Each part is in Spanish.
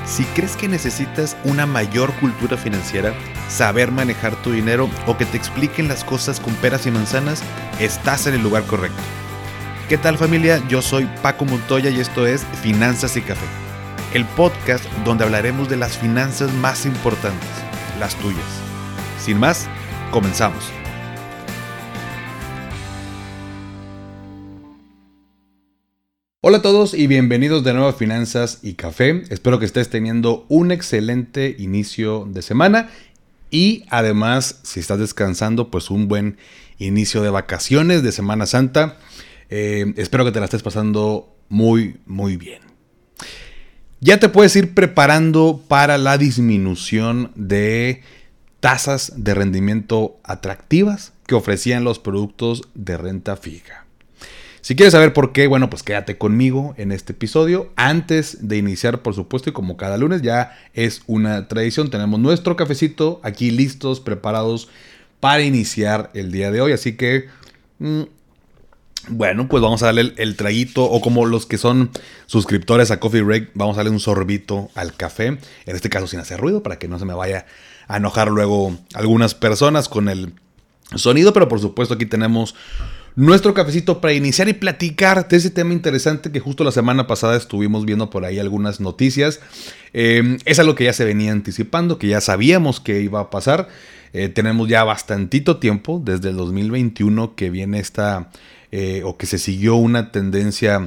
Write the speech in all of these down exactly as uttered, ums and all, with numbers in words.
Si crees que necesitas una mayor cultura financiera, saber manejar tu dinero o que te expliquen las cosas con peras y manzanas, estás en el lugar correcto. ¿Qué tal, familia? Yo soy Paco Montoya y esto es Finanzas y Café, el podcast donde hablaremos de las finanzas más importantes, las tuyas. Sin más, comenzamos. Hola a todos y bienvenidos de nuevo a Finanzas y Café. Espero que estés teniendo un excelente inicio de semana y además, si estás descansando, pues un buen inicio de vacaciones de Semana Santa. Eh, espero que te la estés pasando muy, muy bien. Ya te puedes ir preparando para la disminución de tasas de rendimiento atractivas que ofrecían los productos de renta fija. Si quieres saber por qué, bueno, pues quédate conmigo en este episodio. Antes de iniciar, por supuesto, y como cada lunes ya es una tradición, tenemos nuestro cafecito aquí listos, preparados para iniciar el día de hoy. Así que, mmm, bueno, pues vamos a darle el, el traguito, o como los que son suscriptores a Coffee Break, vamos a darle un sorbito al café. En este caso sin hacer ruido, para que no se me vaya a enojar luego algunas personas con el sonido. Pero por supuesto aquí tenemos nuestro cafecito para iniciar y platicar de ese tema interesante que justo la semana pasada estuvimos viendo por ahí algunas noticias. Eh, es algo que ya se venía anticipando, que ya sabíamos que iba a pasar. Eh, tenemos ya bastantito tiempo, desde el dos mil veintiuno, que viene esta, eh, o que se siguió una tendencia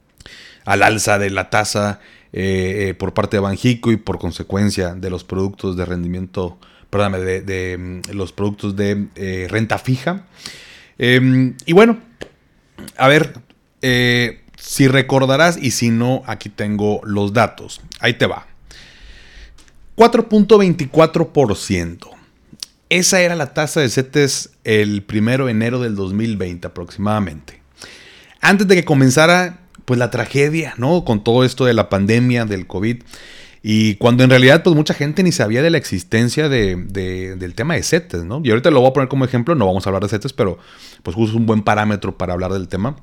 al alza de la tasa eh, eh, por parte de Banxico y por consecuencia de los productos de rendimiento, perdóname, de, de, de los productos de eh, renta fija. Eh, y bueno, a ver, eh, si recordarás y si no, aquí tengo los datos. Ahí te va. cuatro punto veinticuatro por ciento. Esa era la tasa de CETES el primero de enero del dos mil veinte aproximadamente. Antes de que comenzara pues la tragedia, ¿no? Con todo esto de la pandemia, del COVID. Y cuando en realidad pues mucha gente ni sabía de la existencia de, de, del tema de CETES, ¿no? Y ahorita lo voy a poner como ejemplo, no vamos a hablar de CETES, pero pues justo es un buen parámetro para hablar del tema.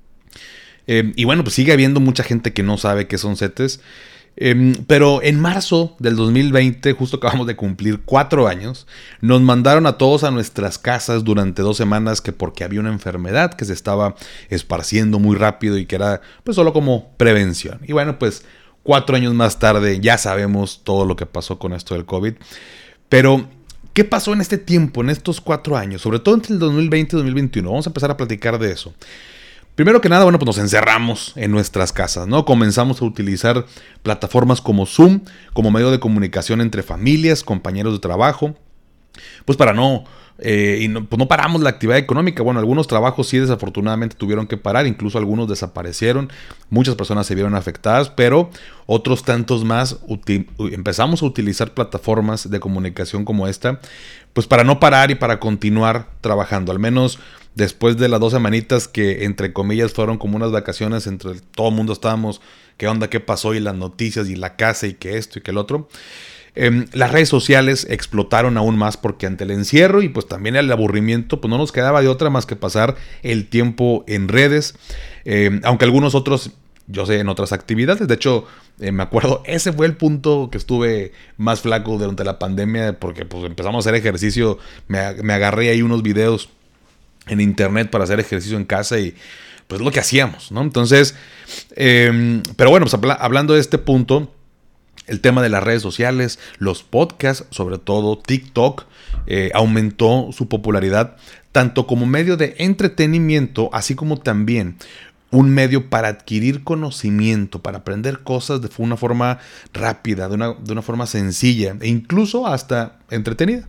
Eh, y bueno, pues sigue habiendo mucha gente que no sabe qué son CETES. Eh, pero en marzo del dos mil veinte, justo acabamos de cumplir cuatro años, nos mandaron a todos a nuestras casas durante dos semanas que porque había una enfermedad que se estaba esparciendo muy rápido y que era pues solo como prevención. Y bueno, pues Cuatro años más tarde ya sabemos todo lo que pasó con esto del COVID. Pero, ¿qué pasó en este tiempo, en estos cuatro años? Sobre todo entre el dos mil veinte y dos mil veintiuno. Vamos a empezar a platicar de eso. Primero que nada, bueno, pues nos encerramos en nuestras casas, ¿no? Comenzamos a utilizar plataformas como Zoom, como medio de comunicación entre familias, compañeros de trabajo, pues para no... Eh, y no, pues no paramos la actividad económica. Bueno, algunos trabajos sí desafortunadamente tuvieron que parar, incluso algunos desaparecieron, muchas personas se vieron afectadas, pero otros tantos más uti- empezamos a utilizar plataformas de comunicación como esta, pues para no parar y para continuar trabajando, al menos después de las dos semanitas que entre comillas fueron como unas vacaciones, entre todo el mundo estábamos, qué onda, qué pasó, y las noticias y la casa y que esto y que el otro. Eh, las redes sociales explotaron aún más porque ante el encierro y pues también el aburrimiento, pues no nos quedaba de otra más que pasar el tiempo en redes, eh, aunque algunos otros, yo sé, en otras actividades. De hecho, eh, me acuerdo, ese fue el punto que estuve más flaco durante la pandemia, porque pues empezamos a hacer ejercicio, me, me agarré ahí unos videos en internet para hacer ejercicio en casa y pues lo que hacíamos, ¿no? Entonces, eh, pero bueno, pues habla, hablando de este punto, el tema de las redes sociales, los podcasts, sobre todo TikTok, eh, aumentó su popularidad tanto como medio de entretenimiento, así como también un medio para adquirir conocimiento, para aprender cosas de una forma rápida, de una, de una forma sencilla e incluso hasta entretenida.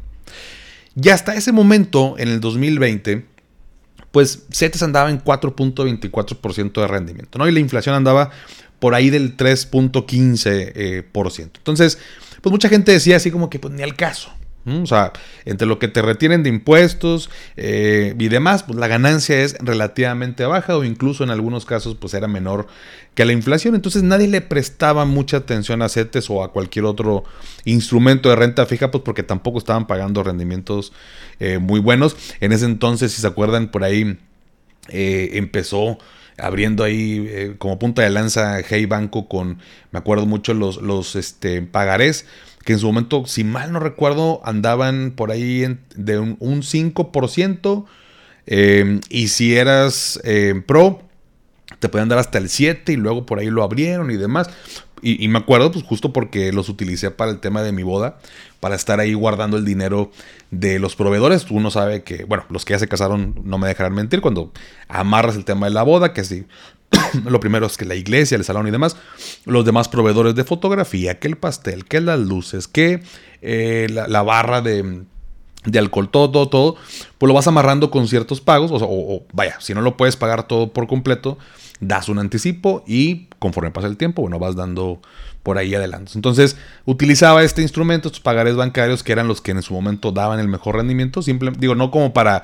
Y hasta ese momento, en el dos mil veinte, pues CETES andaba en cuatro punto veinticuatro por ciento de rendimiento, ¿no? Y la inflación andaba por ahí del tres punto quince por ciento. Entonces, pues mucha gente decía así como que pues ni al caso. ¿Mm? O sea, entre lo que te retienen de impuestos eh, y demás, pues la ganancia es relativamente baja o incluso en algunos casos pues era menor que la inflación. Entonces nadie le prestaba mucha atención a CETES o a cualquier otro instrumento de renta fija, pues porque tampoco estaban pagando rendimientos eh, muy buenos. En ese entonces, si se acuerdan, por ahí eh, empezó abriendo ahí eh, como punta de lanza Hey Banco con, me acuerdo mucho, los, los este, pagarés, que en su momento, si mal no recuerdo, andaban por ahí en, de un, un cinco por ciento. Eh, y si eras eh, pro, te podían dar hasta el siete por ciento y luego por ahí lo abrieron y demás. Y, y me acuerdo pues justo porque los utilicé para el tema de mi boda, para estar ahí guardando el dinero de los proveedores. Uno sabe que, bueno, los que ya se casaron no me dejarán mentir, cuando amarras el tema de la boda, que sí, lo primero es que la iglesia, el salón y demás, los demás proveedores de fotografía, que el pastel, que las luces, que eh, la, la barra de... de alcohol, todo, todo, todo, pues lo vas amarrando con ciertos pagos, o, o, o vaya, si no lo puedes pagar todo por completo, das un anticipo y conforme pasa el tiempo, bueno, vas dando por ahí adelante. Entonces, utilizaba este instrumento, estos pagares bancarios, que eran los que en su momento daban el mejor rendimiento, simple, digo, no como para,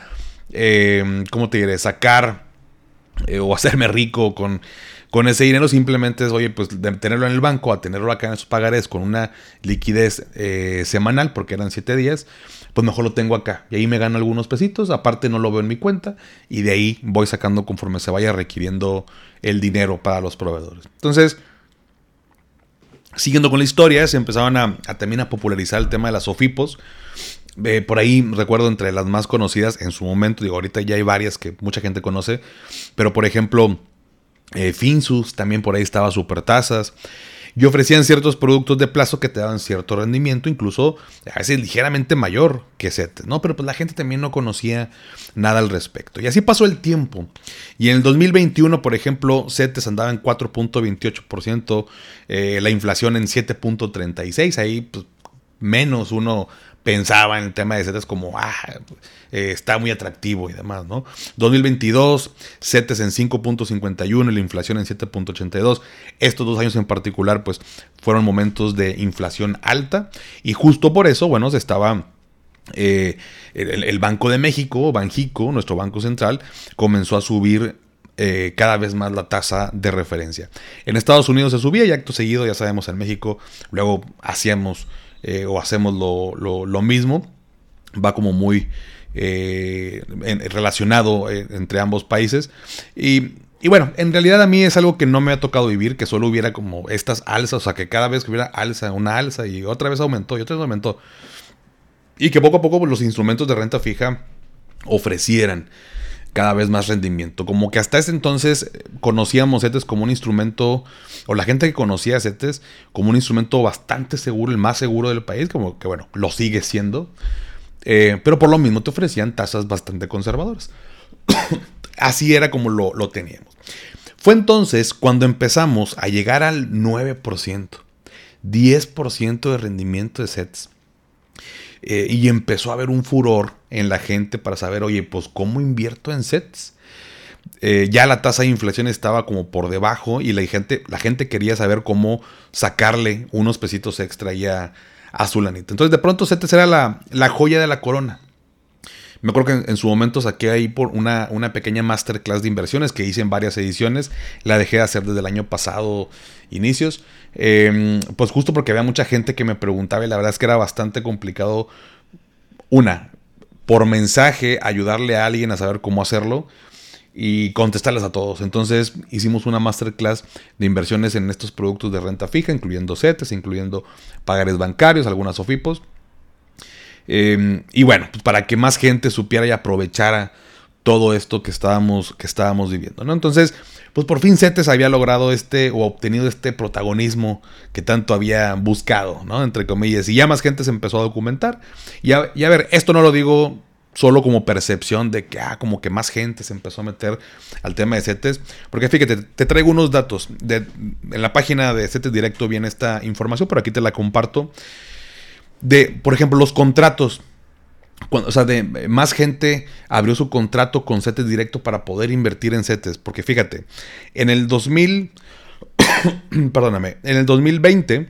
eh, ¿cómo te diré?, sacar eh, o hacerme rico con... Con ese dinero, simplemente es, oye, pues de tenerlo en el banco a tenerlo acá en esos pagarés con una liquidez eh, semanal, porque eran siete días, pues mejor lo tengo acá. Y ahí me gano algunos pesitos, aparte no lo veo en mi cuenta, y de ahí voy sacando conforme se vaya requiriendo el dinero para los proveedores. Entonces, siguiendo con la historia, se empezaban a, a también a popularizar el tema de las SOFIPOS. Eh, por ahí recuerdo entre las más conocidas en su momento, digo, ahorita ya hay varias que mucha gente conoce, pero por ejemplo... Eh, Finsus, también por ahí estaba Supertasas, y ofrecían ciertos productos de plazo que te daban cierto rendimiento, incluso a veces ligeramente mayor que CETES, ¿no? Pero pues la gente también no conocía nada al respecto. Y así pasó el tiempo. Y en el dos mil veintiuno, por ejemplo, CETES andaba en cuatro punto veintiocho por ciento, eh, la inflación en siete punto treinta y seis por ciento, ahí pues, menos uno pensaba en el tema de CETES como, ah, eh, está muy atractivo y demás, ¿no? dos mil veintidós, CETES en cinco punto cincuenta y uno y la inflación en siete punto ochenta y dos. Estos dos años en particular, pues, fueron momentos de inflación alta y justo por eso, bueno, se estaba... Eh, el, el Banco de México, Banjico, nuestro Banco Central, comenzó a subir eh, cada vez más la tasa de referencia. En Estados Unidos se subía y acto seguido, ya sabemos, en México luego hacíamos... Eh, o hacemos lo, lo, lo mismo, va como muy eh, en, relacionado eh, entre ambos países. Y, y bueno, en realidad a mí es algo que no me ha tocado vivir, que solo hubiera como estas alzas, o sea, que cada vez que hubiera alza, una alza y otra vez aumentó y otra vez aumentó. Y que poco a poco pues, los instrumentos de renta fija ofrecieran cada vez más rendimiento. Como que hasta ese entonces conocíamos CETES como un instrumento, o la gente que conocía CETES como un instrumento bastante seguro, el más seguro del país, como que bueno, lo sigue siendo, eh, pero por lo mismo te ofrecían tasas bastante conservadoras. Así era como lo, lo teníamos. Fue entonces cuando empezamos a llegar al nueve por ciento, diez por ciento de rendimiento de CETES. Eh, y empezó a haber un furor en la gente para saber, oye, pues ¿cómo invierto en CETES? Eh, ya la tasa de inflación estaba como por debajo y la gente, la gente quería saber cómo sacarle unos pesitos extra ya a su lanita. Entonces de pronto CETES era la, la joya de la corona. Me acuerdo que en, en su momento saqué ahí por una, una pequeña masterclass de inversiones que hice en varias ediciones. La dejé de hacer desde el año pasado, inicios. Eh, pues justo porque había mucha gente que me preguntaba y la verdad es que era bastante complicado. Una, por mensaje, ayudarle a alguien a saber cómo hacerlo y contestarles a todos. Entonces hicimos una masterclass de inversiones en estos productos de renta fija, incluyendo CETES, incluyendo pagares bancarios, algunas SOFIPOS. Eh, y bueno, pues para que más gente supiera y aprovechara todo esto que estábamos, que estábamos viviendo, ¿no? Entonces, pues por fin CETES había logrado este o obtenido este protagonismo que tanto había buscado, ¿no? Entre comillas. Y ya más gente se empezó a documentar. Y a, y a ver, esto no lo digo solo como percepción de que, ah, como que más gente se empezó a meter al tema de CETES. Porque fíjate, te traigo unos datos. De, en la página de CETES Directo viene esta información, pero aquí te la comparto. De, por ejemplo, los contratos. Cuando, o sea, de más gente abrió su contrato con CETES Directo para poder invertir en CETES. Porque fíjate, en el dos mil, perdóname, en el dos mil veinte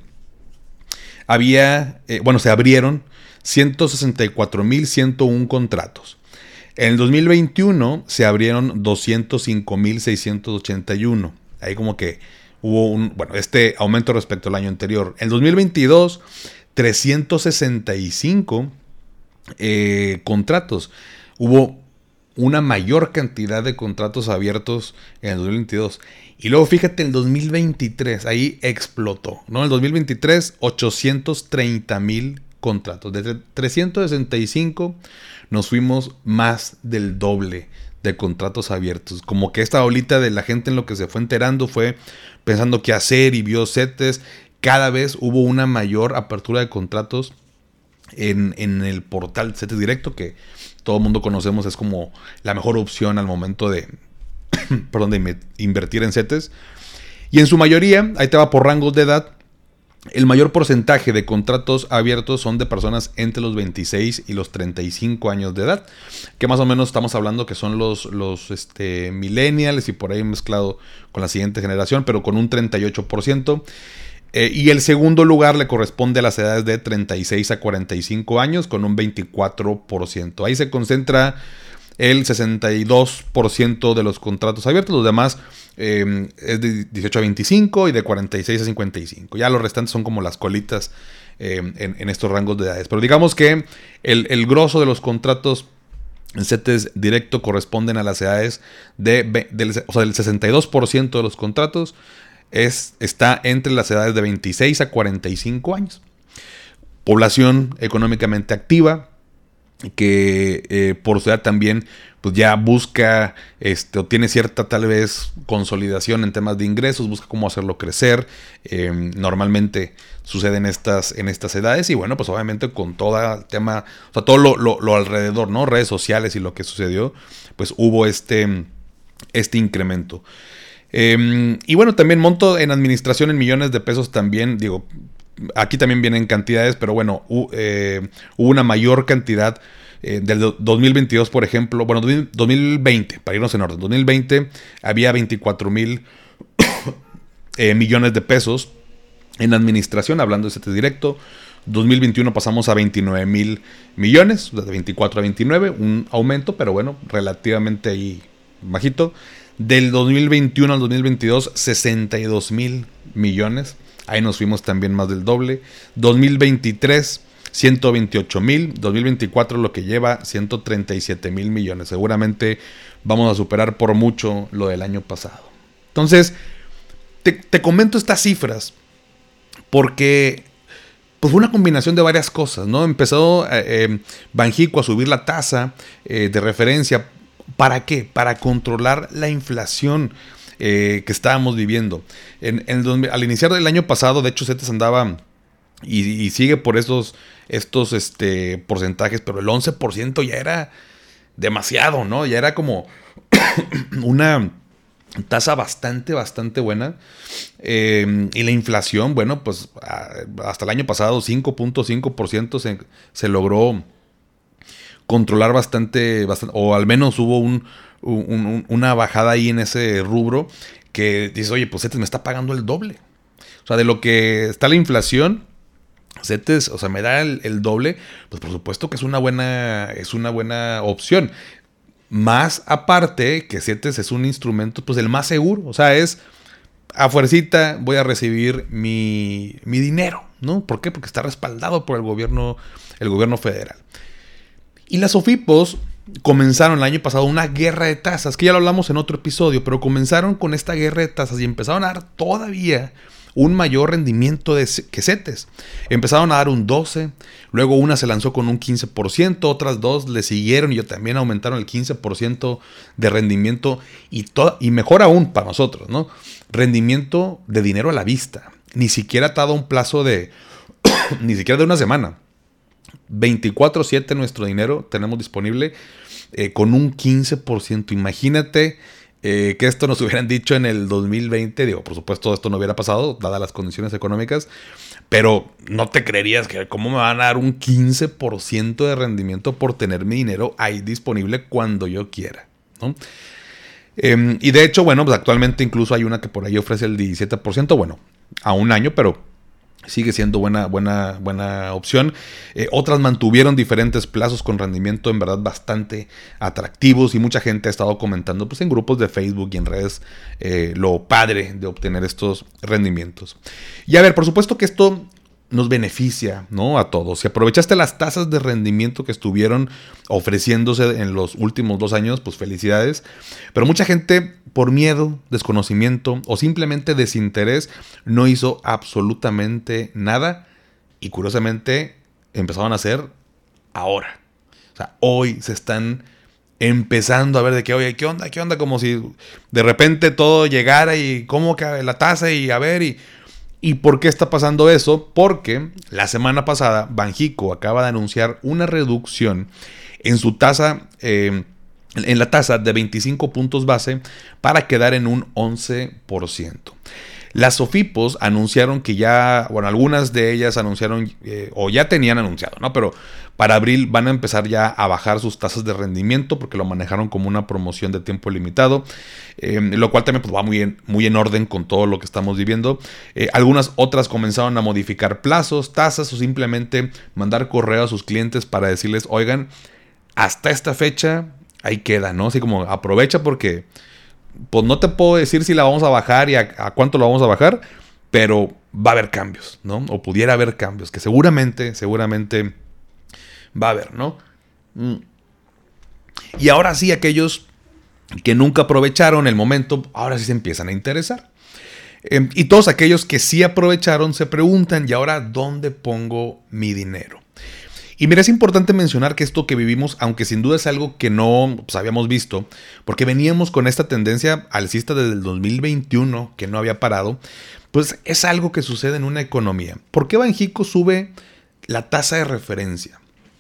había, eh, bueno, se abrieron ciento sesenta y cuatro mil ciento uno contratos. En el dos mil veintiuno se abrieron doscientos cinco mil seiscientos ochenta y uno. Ahí como que hubo un, bueno, este aumento respecto al año anterior. En el dos mil veintidós, trescientos sesenta y cinco eh, contratos. Hubo una mayor cantidad de contratos abiertos en el dos mil veintidós. Y luego fíjate, el dos mil veintitrés, ahí explotó, ¿no? En el dos mil veintitrés, ochocientos treinta mil contratos. De trescientos sesenta y cinco nos fuimos más del doble de contratos abiertos. Como que esta olita de la gente en lo que se fue enterando fue pensando qué hacer y vio CETES. Cada vez hubo una mayor apertura de contratos en, en el portal CETES Directo, que todo el mundo conocemos, es como la mejor opción al momento de, perdón, de invertir en CETES. Y en su mayoría, ahí te va por rangos de edad, el mayor porcentaje de contratos abiertos son de personas entre los veintiséis y los treinta y cinco años de edad, que más o menos estamos hablando que son los, los este, millennials y por ahí mezclado con la siguiente generación, pero con un treinta y ocho por ciento. Eh, y el segundo lugar le corresponde a las edades de treinta y seis a cuarenta y cinco años con un veinticuatro por ciento. Ahí se concentra el sesenta y dos por ciento de los contratos abiertos. Los demás eh, es de dieciocho a veinticinco y de cuarenta y seis a cincuenta y cinco. Ya los restantes son como las colitas eh, en, en estos rangos de edades. Pero digamos que el, el grosso de los contratos en CETES Directo corresponden a las edades de, del, o sea, del sesenta y dos por ciento de los contratos es, está entre las edades de veintiséis a cuarenta y cinco años. Población económicamente activa, que eh, por su edad también pues ya busca este, o tiene cierta tal vez consolidación en temas de ingresos, busca cómo hacerlo crecer. Eh, normalmente sucede en estas, en estas edades y bueno, pues obviamente con todo el tema, o sea, todo lo, lo, lo alrededor, ¿no? Redes sociales y lo que sucedió, pues hubo este, este incremento. Eh, y bueno, también monto en administración en millones de pesos también, digo, aquí también vienen cantidades, pero bueno, hu, eh, hubo una mayor cantidad eh, del dos mil veintidós, por ejemplo, bueno, dos mil veinte, para irnos en orden, dos mil veinte había veinticuatro mil eh, millones de pesos en administración, hablando de CETES Directo. dos mil veintiuno pasamos a veintinueve mil millones, de veinticuatro a veintinueve, un aumento, pero bueno, relativamente ahí bajito. Del dos mil veintiuno al dos mil veintidós, sesenta y dos mil millones. Ahí nos fuimos también más del doble. dos mil veintitrés, ciento veintiocho mil. dos mil veinticuatro lo que lleva, ciento treinta y siete mil millones. Seguramente vamos a superar por mucho lo del año pasado. Entonces, te, te comento estas cifras porque pues, fue una combinación de varias cosas, ¿no? Empezó eh, eh, Banxico a subir la tasa eh, de referencia. ¿Para qué? Para controlar la inflación eh, que estábamos viviendo. En, en el, al iniciar del año pasado, de hecho, CETES andaba y, y sigue por esos, estos este, porcentajes, pero el once por ciento ya era demasiado, ¿no? Ya era como una tasa bastante, bastante buena. Eh, y la inflación, bueno, pues hasta el año pasado cinco punto cinco por ciento se, se logró controlar bastante, bastante, o al menos hubo un, un, un, una bajada ahí en ese rubro que dices, oye, pues CETES me está pagando el doble. O sea, de lo que está la inflación, CETES, o sea, me da el, el doble, pues por supuesto que es una buena, es una buena opción. Más aparte que CETES es un instrumento, pues el más seguro. O sea, es a fuercita voy a recibir mi, mi dinero, ¿no? ¿Por qué? Porque está respaldado por el gobierno, el gobierno federal. Y las OFIPOS comenzaron el año pasado una guerra de tasas, que ya lo hablamos en otro episodio, pero comenzaron con esta guerra de tasas y empezaron a dar todavía un mayor rendimiento de que CETES. Empezaron a dar un doce, luego una se lanzó con un quince por ciento, otras dos le siguieron y también aumentaron el quince por ciento de rendimiento y, to- y mejor aún para nosotros, ¿no? Rendimiento de dinero a la vista, ni siquiera atado a un plazo de, ni siquiera de una semana. veinticuatro siete nuestro dinero tenemos disponible eh, con un quince por ciento. Imagínate eh, que esto nos hubieran dicho en el dos mil veinte. Digo, por supuesto esto no hubiera pasado dadas las condiciones económicas, pero no te creerías que cómo me van a dar un quince por ciento de rendimiento por tener mi dinero ahí disponible cuando yo quiera, ¿no? Eh, y de hecho, bueno, pues actualmente incluso hay una que por ahí ofrece el diecisiete por ciento, bueno, a un año, pero sigue siendo buena, buena, buena opción. Eh, otras mantuvieron diferentes plazos con rendimiento en verdad bastante atractivos y mucha gente ha estado comentando pues, en grupos de Facebook y en redes eh, lo padre de obtener estos rendimientos. Y a ver, por supuesto que esto nos beneficia, ¿no? A todos. Si aprovechaste las tasas de rendimiento que estuvieron ofreciéndose en los últimos dos años, pues felicidades. Pero mucha gente, por miedo, desconocimiento o simplemente desinterés, no hizo absolutamente nada. Y curiosamente empezaron a hacer ahora. O sea, hoy se están empezando a ver de que, oye, ¿qué onda? ¿Qué onda? Como si de repente todo llegara y cómo que la tasa y a ver y... ¿Y por qué está pasando eso? Porque la semana pasada Banxico acaba de anunciar una reducción en su tasa, eh, en la tasa de veinticinco puntos base para quedar en un once por ciento. Las Sofipos anunciaron que ya, bueno, algunas de ellas anunciaron, eh, o ya tenían anunciado, ¿no? Pero para abril van a empezar ya a bajar sus tasas de rendimiento porque lo manejaron como una promoción de tiempo limitado, eh, lo cual también pues, va muy en, muy en orden con todo lo que estamos viviendo. Eh, algunas otras comenzaron a modificar plazos, tasas o simplemente mandar correo a sus clientes para decirles, oigan, hasta esta fecha ahí queda, ¿no? Así como aprovecha porque... Pues no te puedo decir si la vamos a bajar y a, a cuánto la vamos a bajar, pero va a haber cambios, ¿no? O pudiera haber cambios, que seguramente, seguramente va a haber, ¿no? Y ahora sí, aquellos que nunca aprovecharon el momento, ahora sí se empiezan a interesar. Eh, y todos aquellos que sí aprovecharon se preguntan, ¿y ahora dónde pongo mi dinero? Y mira, es importante mencionar que esto que vivimos, aunque sin duda es algo que no pues, habíamos visto, porque veníamos con esta tendencia alcista desde el dos mil veintiuno, que no había parado, pues es algo que sucede en una economía. ¿Por qué Banxico sube la tasa de referencia?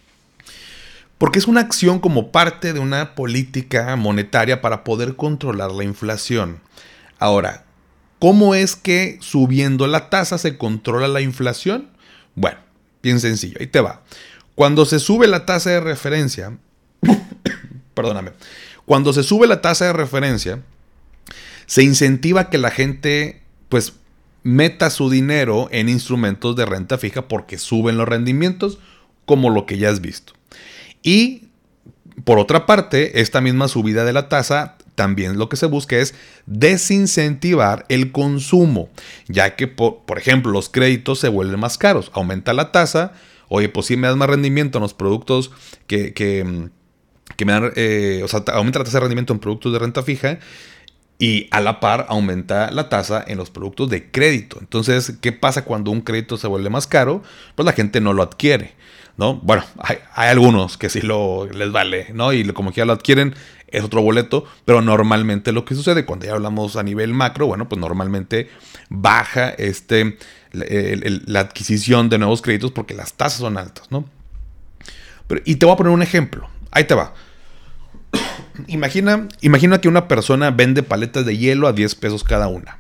Porque es una acción como parte de una política monetaria para poder controlar la inflación. Ahora, ¿cómo es que subiendo la tasa se controla la inflación? Bueno, bien sencillo, ahí te va. Cuando se sube la tasa de referencia, perdóname, cuando se sube la tasa de referencia, se incentiva que la gente, pues, meta su dinero en instrumentos de renta fija porque suben los rendimientos, como lo que ya has visto. Y, por otra parte, esta misma subida de la tasa, también lo que se busca es desincentivar el consumo, ya que, por, por ejemplo, los créditos se vuelven más caros, aumenta la tasa. Oye, pues sí me das más rendimiento en los productos que, que, que me dan, eh, o sea, aumenta la tasa de rendimiento en productos de renta fija y a la par aumenta la tasa en los productos de crédito. Entonces, ¿qué pasa cuando un crédito se vuelve más caro? Pues la gente no lo adquiere, ¿no? Bueno, hay, hay algunos que sí lo, les vale, ¿no? Y como que ya lo adquieren, es otro boleto, pero normalmente lo que sucede cuando ya hablamos a nivel macro, bueno, pues normalmente baja este... El, el, la adquisición de nuevos créditos porque las tasas son altas, ¿no? Pero, y te voy a poner un ejemplo. Ahí te va. Imagina, imagina que una persona vende paletas de hielo a diez pesos cada una.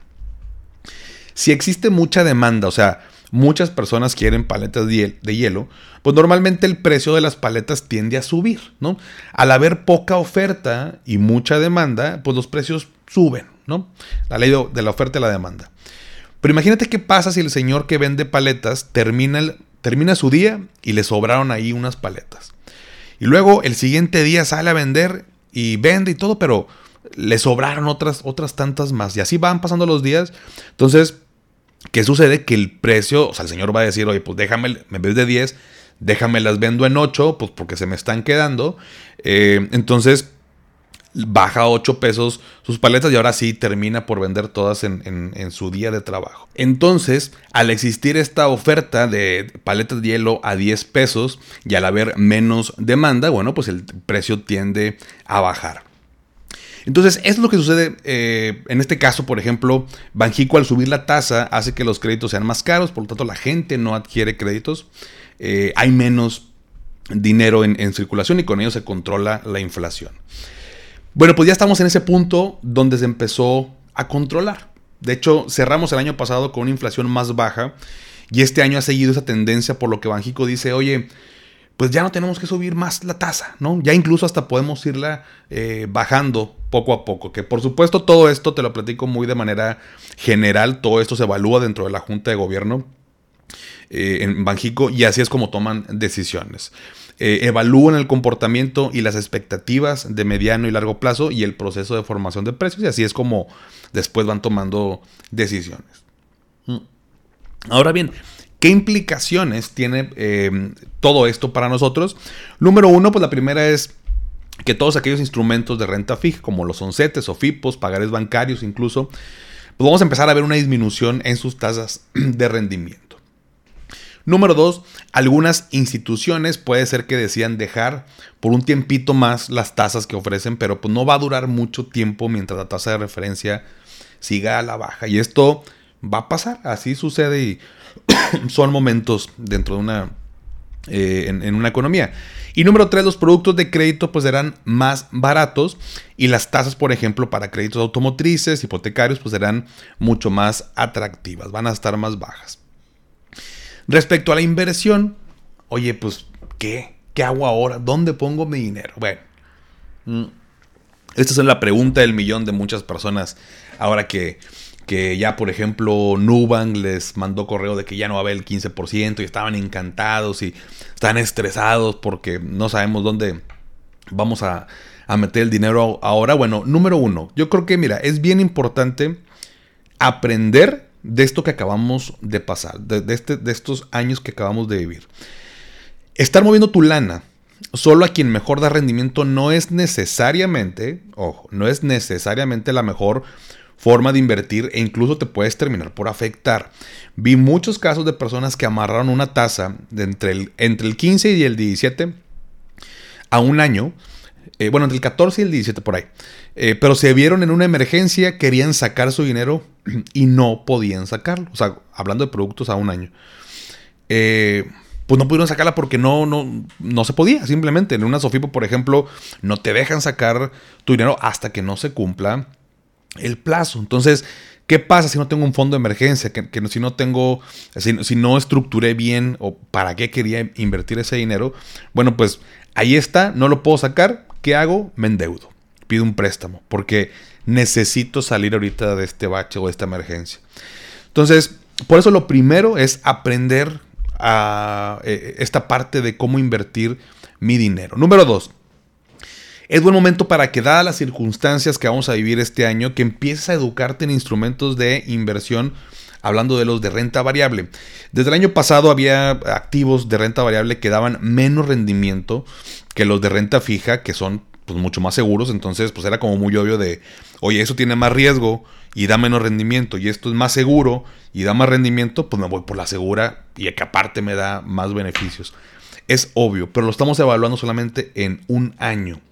Si existe mucha demanda, o sea, muchas personas quieren paletas de, de hielo, pues normalmente el precio de las paletas tiende a subir, ¿no? Al haber poca oferta y mucha demanda, pues los precios suben, ¿no? La ley de, de la oferta y la demanda. Pero imagínate qué pasa si el señor que vende paletas termina, el, termina su día y le sobraron ahí unas paletas. Y luego el siguiente día sale a vender y vende y todo, pero le sobraron otras, otras tantas más. Y así van pasando los días. Entonces, ¿qué sucede? Que el precio, o sea, el señor va a decir, oye, pues déjame, en vez de diez, déjame las vendo en ocho, pues porque se me están quedando. Eh, entonces... baja a ocho pesos sus paletas y ahora sí termina por vender todas en, en, en su día de trabajo. Entonces, al existir esta oferta de paletas de hielo a diez pesos y al haber menos demanda, bueno, pues el precio tiende a bajar. Entonces, es lo que sucede eh, en este caso, por ejemplo, Banxico al subir la tasa hace que los créditos sean más caros, por lo tanto la gente no adquiere créditos, eh, hay menos dinero en, en circulación y con ello se controla la inflación. Bueno, pues ya estamos en ese punto donde se empezó a controlar. De hecho, cerramos el año pasado con una inflación más baja y este año ha seguido esa tendencia, por lo que Banxico dice, oye, pues ya no tenemos que subir más la tasa, ¿no? Ya incluso hasta podemos irla eh, bajando poco a poco. Que por supuesto todo esto te lo platico muy de manera general, todo esto se evalúa dentro de la Junta de Gobierno eh, en Banxico y así es como toman decisiones. Eh, evalúan el comportamiento y las expectativas de mediano y largo plazo y el proceso de formación de precios y así es como después van tomando decisiones. Ahora bien, ¿Qué implicaciones tiene eh, todo esto para nosotros? Número uno, pues la primera es que todos aquellos instrumentos de renta fija, como los oncetes o FIPOS, pagares bancarios incluso, pues vamos a empezar a ver una disminución en sus tasas de rendimiento. Número dos, algunas instituciones puede ser que decidan dejar por un tiempito más las tasas que ofrecen, pero pues no va a durar mucho tiempo mientras la tasa de referencia siga a la baja. Y esto va a pasar, así sucede y son momentos dentro de una, eh, en, en una economía. Y número tres, los productos de crédito pues serán más baratos y las tasas, por ejemplo, para créditos automotrices, hipotecarios, pues serán mucho más atractivas, van a estar más bajas. Respecto a la inversión, oye, pues, ¿qué? ¿Qué hago ahora? ¿Dónde pongo mi dinero? Bueno, esta es la pregunta del millón de muchas personas. Ahora que, que ya, por ejemplo, Nubank les mandó correo de que ya no va a haber el quince por ciento y estaban encantados y están estresados porque no sabemos dónde vamos a, a meter el dinero ahora. Bueno, número uno, yo creo que, mira, es bien importante aprender de esto que acabamos de pasar, de, de, este, de estos años que acabamos de vivir. Estar moviendo tu lana solo a quien mejor da rendimiento no es necesariamente, ojo, no es necesariamente la mejor forma de invertir e incluso te puedes terminar por afectar. Vi muchos casos de personas que amarraron una tasa de entre, el, entre el quince y el diecisiete a un año. Eh, bueno, entre el catorce y el diecisiete por ahí. Eh, pero se vieron en una emergencia, querían sacar su dinero y no podían sacarlo. O sea, hablando de productos a un año. Eh, pues no pudieron sacarla porque no, no, no se podía. Simplemente en una Sofipo, por ejemplo, no te dejan sacar tu dinero hasta que no se cumpla el plazo. Entonces, ¿qué pasa si no tengo un fondo de emergencia? Que, que si no tengo, si, si no estructuré bien o para qué quería invertir ese dinero. Bueno, pues ahí está, no lo puedo sacar. ¿Qué hago? Me endeudo. Pido un préstamo porque necesito salir ahorita de este bache o de esta emergencia. Entonces, por eso lo primero es aprender a eh, esta parte de cómo invertir mi dinero. Número dos. Es buen momento para que, dadas las circunstancias que vamos a vivir este año, que empieces a educarte en instrumentos de inversión, hablando de los de renta variable. Desde el año pasado había activos de renta variable que daban menos rendimiento que los de renta fija, que son pues, mucho más seguros. Entonces, pues era como muy obvio de, oye, eso tiene más riesgo y da menos rendimiento, y esto es más seguro y da más rendimiento, pues me voy por la segura y que aparte me da más beneficios. Es obvio, pero lo estamos evaluando solamente en un año.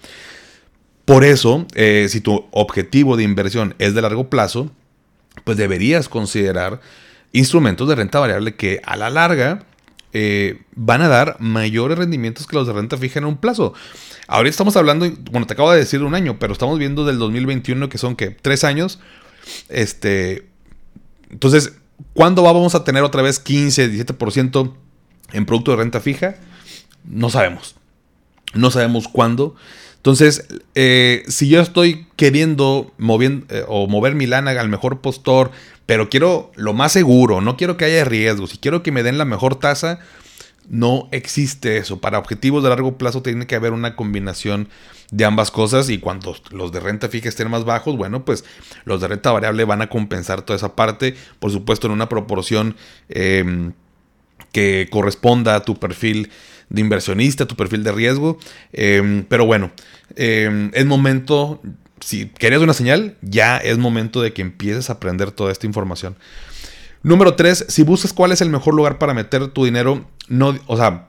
Por eso, eh, si tu objetivo de inversión es de largo plazo, pues deberías considerar instrumentos de renta variable que a la larga eh, van a dar mayores rendimientos que los de renta fija en un plazo. Ahorita estamos hablando, bueno, te acabo de decir un año, pero estamos viendo del dos mil veintiuno que son, ¿qué? Tres años. Este, entonces, ¿cuándo vamos a tener otra vez quince, diecisiete por ciento en producto de renta fija? No sabemos. No sabemos cuándo. Entonces, eh, si yo estoy queriendo moviendo, eh, o mover mi lana al mejor postor, pero quiero lo más seguro, no quiero que haya riesgos, y quiero que me den la mejor tasa, no existe eso. Para objetivos de largo plazo tiene que haber una combinación de ambas cosas, y cuando los de renta fija estén más bajos, bueno, pues los de renta variable van a compensar toda esa parte, por supuesto en una proporción eh, que corresponda a tu perfil de inversionista, tu perfil de riesgo. Eh, pero bueno, eh, es momento, si querías una señal, ya es momento de que empieces a aprender toda esta información. Número tres, si buscas cuál es el mejor lugar para meter tu dinero, no, o sea,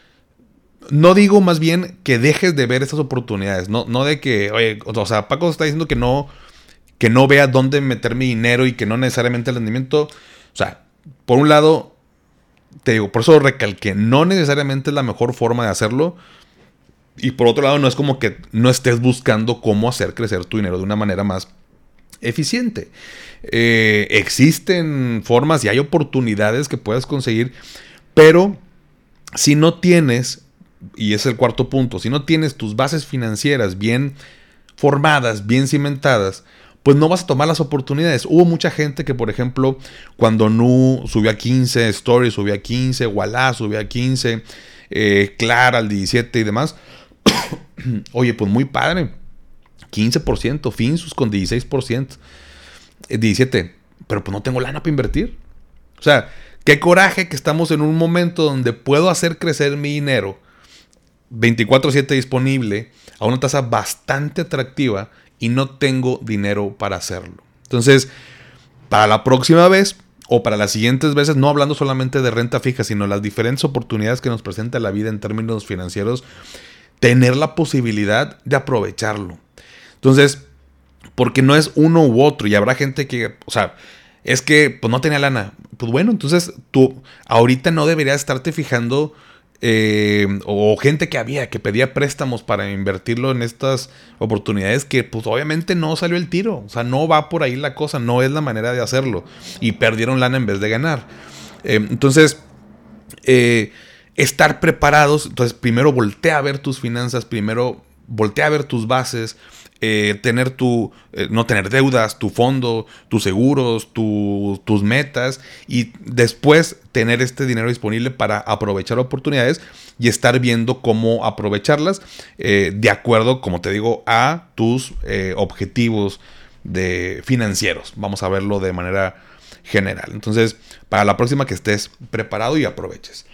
no digo más bien que dejes de ver estas oportunidades, no, no de que, oye, o sea, Paco está diciendo que no, que no vea dónde meter mi dinero y que no necesariamente el rendimiento, o sea, por un lado, te digo, por eso recalqué, no necesariamente es la mejor forma de hacerlo. Y por otro lado, no es como que no estés buscando cómo hacer crecer tu dinero de una manera más eficiente. Eh, existen formas y hay oportunidades que puedes conseguir, pero si no tienes, y es el cuarto punto, si no tienes tus bases financieras bien formadas, bien cimentadas, pues no vas a tomar las oportunidades. Hubo mucha gente que, por ejemplo, cuando Nu subió a quince, Story subió a quince, Walla subió a quince, eh, Clara al diecisiete y demás. Oye, pues muy padre. quince por ciento, Finsus con dieciséis por ciento, eh, diecisiete. Pero pues no tengo lana para invertir. O sea, Qué coraje que estamos en un momento donde puedo hacer crecer mi dinero veinticuatro siete disponible a una tasa bastante atractiva y no tengo dinero para hacerlo. Entonces, para la próxima vez o para las siguientes veces, no hablando solamente de renta fija, sino las diferentes oportunidades que nos presenta la vida en términos financieros, tener la posibilidad de aprovecharlo. Entonces, porque no es uno u otro, y habrá gente que, o sea, es que pues no tenía lana. Pues bueno, entonces tú ahorita no deberías estarte fijando, eh, o gente que había, que pedía préstamos para invertirlo en estas oportunidades que pues obviamente no salió el tiro. O sea, no va por ahí la cosa, no es la manera de hacerlo. Y perdieron lana en vez de ganar. Eh, entonces, eh, estar preparados. Entonces, primero voltea a ver tus finanzas, primero voltea a ver tus bases. Eh, tener tu, eh, no tener deudas, tu fondo, tus seguros, tu, tus metas, y después tener este dinero disponible para aprovechar oportunidades y estar viendo cómo aprovecharlas, eh, de acuerdo, como te digo, a tus eh, objetivos de financieros. Vamos a verlo de manera general. Entonces, para la próxima, que estés preparado y aproveches.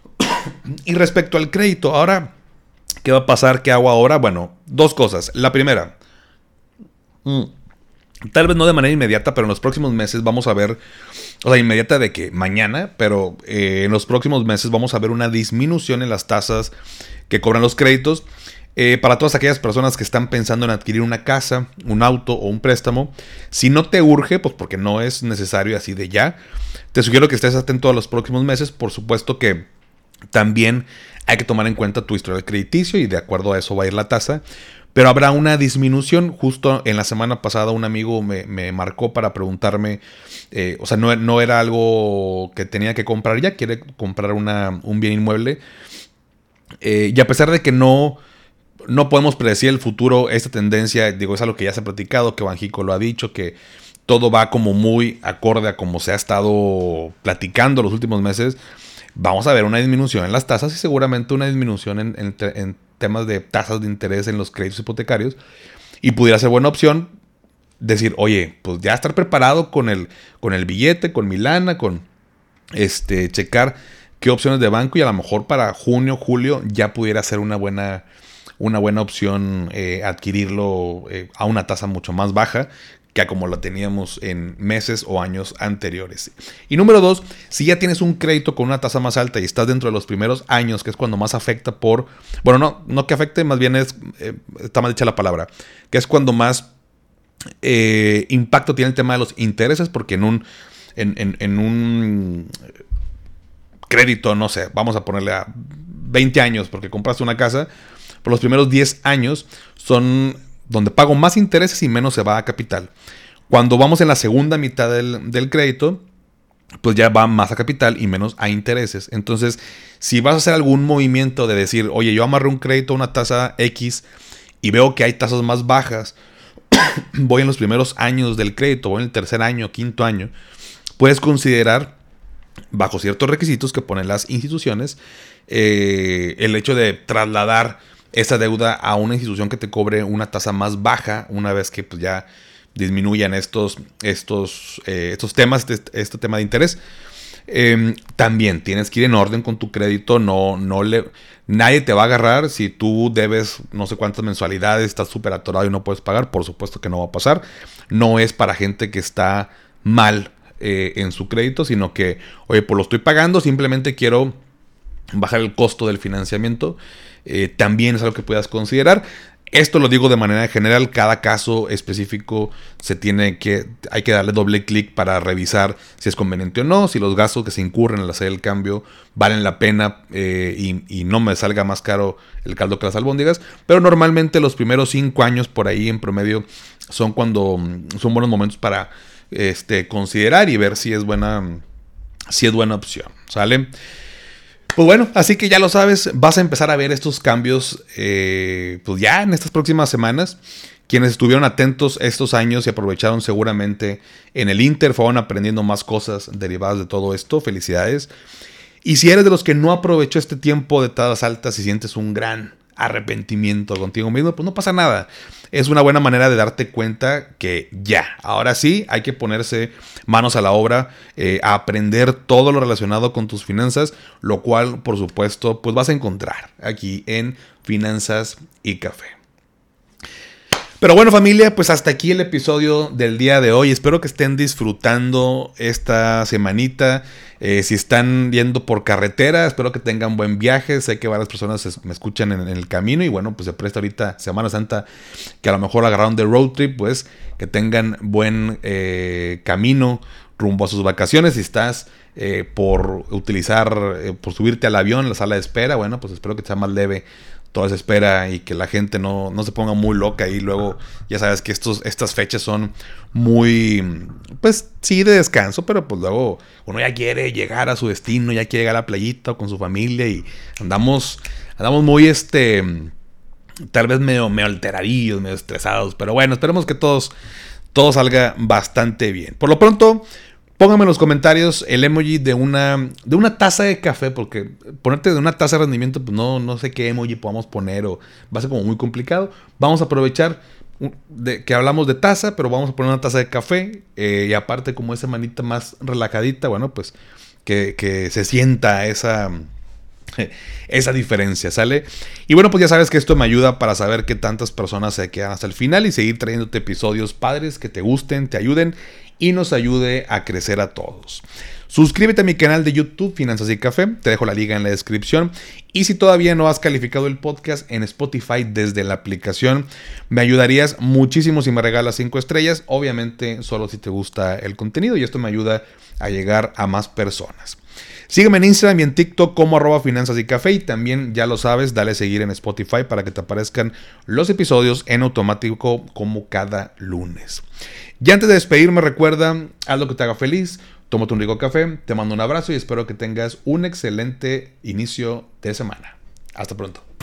Y respecto al crédito, ahora, ¿qué va a pasar? ¿Qué hago ahora? Bueno, dos cosas. La primera, mm, tal vez no de manera inmediata, pero en los próximos meses vamos a ver, o sea, inmediata de que mañana, pero eh, en los próximos meses vamos a ver una disminución en las tasas que cobran los créditos. Eh, para todas aquellas personas que están pensando en adquirir una casa, un auto o un préstamo, si no te urge, pues porque no es necesario así de ya, te sugiero que estés atento a los próximos meses. Por supuesto que también hay que tomar en cuenta tu historial crediticio y de acuerdo a eso va a ir la tasa. Pero habrá una disminución. Justo en la semana pasada un amigo me, me marcó para preguntarme, eh, o sea, no, no era algo que tenía que comprar ya, quiere comprar una, un bien inmueble. Eh, y a pesar de que no, no podemos predecir el futuro, esta tendencia, digo, es algo que ya se ha platicado, que Banjico lo ha dicho, que todo va como muy acorde a como se ha estado platicando los últimos meses. Vamos a ver una disminución en las tasas y seguramente una disminución en, en, en temas de tasas de interés en los créditos hipotecarios. Y pudiera ser buena opción decir, oye, pues ya estar preparado con el, con el billete, con mi lana, con este, checar qué opciones de banco, y a lo mejor para junio, julio ya pudiera ser una buena, una buena opción eh, adquirirlo eh, a una tasa mucho más baja que como lo teníamos en meses o años anteriores. Y número dos, si ya tienes un crédito con una tasa más alta y estás dentro de los primeros años, que es cuando más afecta por... Bueno, no, no que afecte, más bien es... Eh, está mal dicha la palabra. Que es cuando más eh, impacto tiene el tema de los intereses, porque en un... En, en, en un crédito, no sé, vamos a ponerle a veinte años, porque compraste una casa, por los primeros diez años son donde pago más intereses y menos se va a capital. Cuando vamos en la segunda mitad del, del crédito, pues ya va más a capital y menos a intereses. Entonces, si vas a hacer algún movimiento de decir, oye, yo amarré un crédito a una tasa X y veo que hay tasas más bajas, voy en los primeros años del crédito, voy en el tercer año, quinto año, puedes considerar, bajo ciertos requisitos que ponen las instituciones, eh, el hecho de trasladar esa deuda a una institución que te cobre una tasa más baja una vez que pues, ya disminuyan estos, estos, eh, estos temas, este, este tema de interés. Eh, también tienes que ir en orden con tu crédito. No, no le, nadie te va a agarrar si tú debes no sé cuántas mensualidades, estás súper atorado y no puedes pagar. Por supuesto que no va a pasar. No es para gente que está mal eh, en su crédito, sino que, oye, pues lo estoy pagando, simplemente quiero bajar el costo del financiamiento. Eh, también es algo que puedas considerar. Esto lo digo de manera general. Cada caso específico se tiene que, hay que darle doble clic para revisar si es conveniente o no, si los gastos que se incurren al hacer el cambio valen la pena eh, y, y no me salga más caro el caldo que las albóndigas. Pero normalmente los primeros cinco años por ahí en promedio son cuando son buenos momentos para este, considerar y ver si es buena, si es buena opción. ¿Sale? Pues bueno, así que ya lo sabes, vas a empezar a ver estos cambios eh, pues ya en estas próximas semanas. Quienes estuvieron atentos estos años y aprovecharon seguramente en el Inter, fueron aprendiendo más cosas derivadas de todo esto. Felicidades. Y si eres de los que no aprovechó este tiempo de tasas altas y sientes un gran arrepentimiento contigo mismo, pues no pasa nada. Es una buena manera de darte cuenta que ya, ahora sí hay que ponerse manos a la obra, eh, a aprender todo lo relacionado con tus finanzas, lo cual, por supuesto, pues vas a encontrar aquí en Finanzas y Café. Pero bueno, familia, pues hasta aquí el episodio del día de hoy. Espero que estén disfrutando esta semanita. Eh, si están yendo por carretera, espero que tengan buen viaje. Sé que varias personas me escuchan en, en el camino y bueno, pues se presta ahorita Semana Santa que a lo mejor agarraron de road trip, pues que tengan buen eh, camino rumbo a sus vacaciones. Si estás eh, por utilizar, eh, por subirte al avión, la sala de espera, bueno, pues espero que sea más leve toda esa espera y que la gente no, no se ponga muy loca. Y luego ya sabes que estos, estas fechas son muy, pues sí, de descanso, pero pues luego uno ya quiere llegar a su destino, ya quiere llegar a la playita o con su familia y andamos, andamos muy este, tal vez medio, medio alteradillos, medio estresados, pero bueno, esperemos que todos, todo salga bastante bien. Por lo pronto, pónganme en los comentarios el emoji de una, de una taza de café, porque ponerte de una taza de rendimiento, pues no, no sé qué emoji podamos poner o va a ser como muy complicado. Vamos a aprovechar de, que hablamos de taza, pero vamos a poner una taza de café eh, y aparte como esa manita más relajadita, bueno, pues que, que se sienta esa... esa diferencia, ¿sale? Y bueno, pues ya sabes que esto me ayuda para saber qué tantas personas se quedan hasta el final y seguir trayéndote episodios padres que te gusten, te ayuden y nos ayude a crecer a todos. Suscríbete a mi canal de YouTube Finanzas y Café, te dejo la liga en la descripción. Y si todavía no has calificado el podcast en Spotify desde la aplicación, me ayudarías muchísimo si me regalas cinco estrellas, obviamente solo si te gusta el contenido y esto me ayuda a llegar a más personas. Sígueme en Instagram y en TikTok como arroba finanzas y café y también, ya lo sabes, dale a seguir en Spotify para que te aparezcan los episodios en automático como cada lunes. Y antes de despedirme, recuerda, haz lo que te haga feliz, tómate un rico café, te mando un abrazo y espero que tengas un excelente inicio de semana. Hasta pronto.